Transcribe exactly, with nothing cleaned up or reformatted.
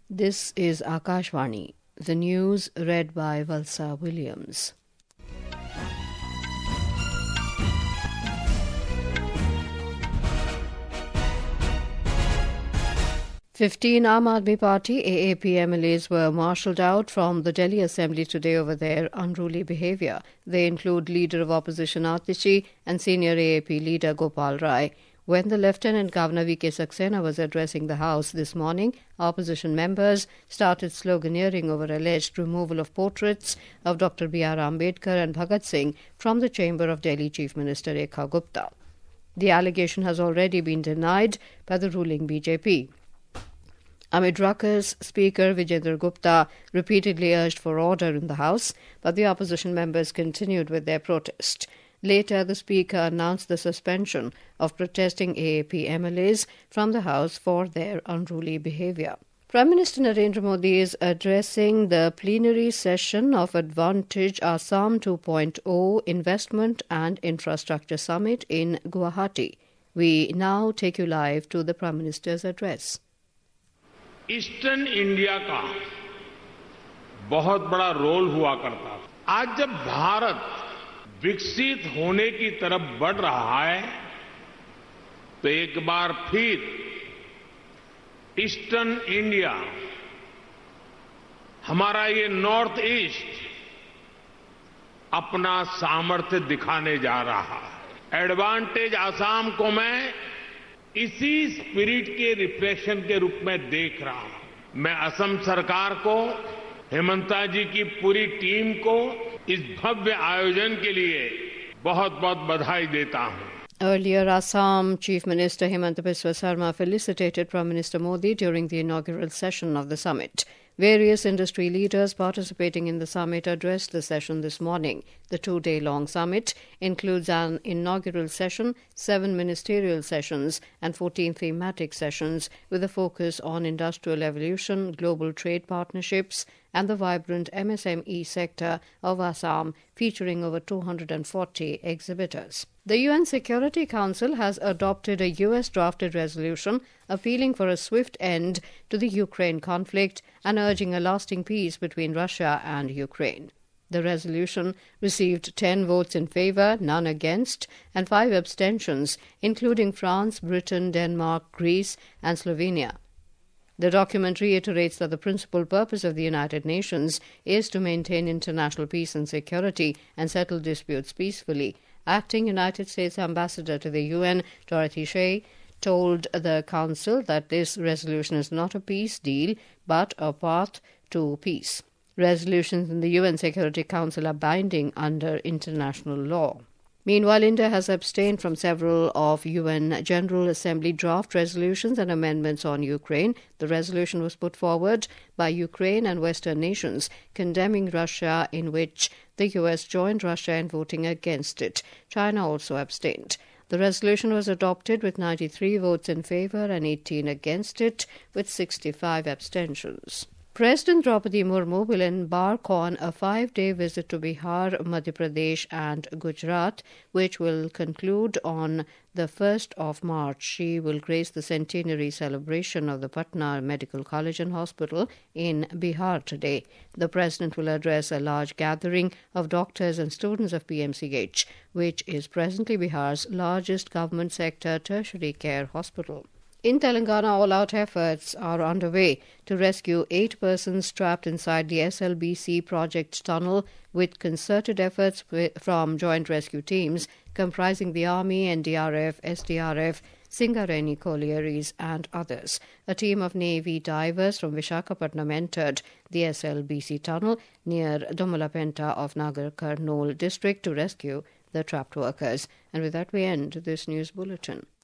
This is Akashvani. The news read by Valsa Williams. Fifteen Aam Aadmi Party A A P M L As were marshalled out from the Delhi Assembly today over their unruly behaviour. They include Leader of Opposition Atishi and Senior A A P Leader Gopal Rai. When the Lieutenant Governor V K Saxena was addressing the House this morning, opposition members started sloganeering over alleged removal of portraits of Doctor B R Ambedkar and Bhagat Singh from the chamber of Delhi Chief Minister Rekha Gupta. The allegation has already been denied by the ruling B J P. Amid ruckus, Speaker Vijendra Gupta repeatedly urged for order in the House, but the opposition members continued with their protest. Later, the Speaker announced the suspension of protesting A A P M L As from the House for their unruly behaviour. Prime Minister Narendra Modi is addressing the plenary session of Advantage Assam two point oh Investment and Infrastructure Summit in Guwahati. We now take you live to the Prime Minister's address. Eastern India का बहुत बड़ा role हुआ करता था। आज जब भारत विकसित होने की तरफ बढ़ रहा है तो एक बार फिर ईस्टर्न इंडिया, हमारा ये नॉर्थ ईस्ट अपना सामर्थ्य दिखाने जा रहा है। एडवांटेज आसाम को मैं इसी स्पिरिट के रिफ्लेक्शन के रूप में देख रहा हूं। मैं असम सरकार को, हेमंता जी की पूरी टीम को इस भव्य आयोजन के लिए बहुत-बहुत बधाई देता हूं। Earlier, Assam Chief Minister Himanta Biswa Sarma felicitated Prime Minister Modi during the inaugural session of the summit. Various industry leaders participating in the summit addressed the session this morning. The two-day-long summit includes an inaugural session, seven ministerial sessions, and fourteen thematic sessions with a focus on industrial evolution, global trade partnerships, and the vibrant M S M E sector of Assam, featuring over two hundred forty exhibitors. The U N Security Council has adopted a U S-drafted resolution appealing for a swift end to the Ukraine conflict and urging a lasting peace between Russia and Ukraine. The resolution received ten votes in favour, none against, and five abstentions, including France, Britain, Denmark, Greece, and Slovenia. The document reiterates that the principal purpose of the United Nations is to maintain international peace and security and settle disputes peacefully. Acting United States Ambassador to the U N, Dorothy Shea, told the Council that this resolution is not a peace deal, but a path to peace. Resolutions in the U N Security Council are binding under international law. Meanwhile, India has abstained from several of U N General Assembly draft resolutions and amendments on Ukraine. The resolution was put forward by Ukraine and Western nations condemning Russia, in which the U S joined Russia in voting against it. China also abstained. The resolution was adopted with ninety-three votes in favour and eighteen against it, with sixty-five abstentions. President Draupadi Murmu will embark on a five-day visit to Bihar, Madhya Pradesh and Gujarat, which will conclude on the first of March. She will grace the centenary celebration of the Patna Medical College and Hospital in Bihar today. The President will address a large gathering of doctors and students of P M C H, which is presently Bihar's largest government sector tertiary care hospital. In Telangana, all-out efforts are underway to rescue eight persons trapped inside the S L B C project tunnel, with concerted efforts from joint rescue teams comprising the Army, N D R F, S D R F, Singareni Collieries and others. A team of Navy divers from Visakhapatnam entered the S L B C tunnel near Domalapenta of Nagar Karnool district to rescue the trapped workers. And with that we end this news bulletin.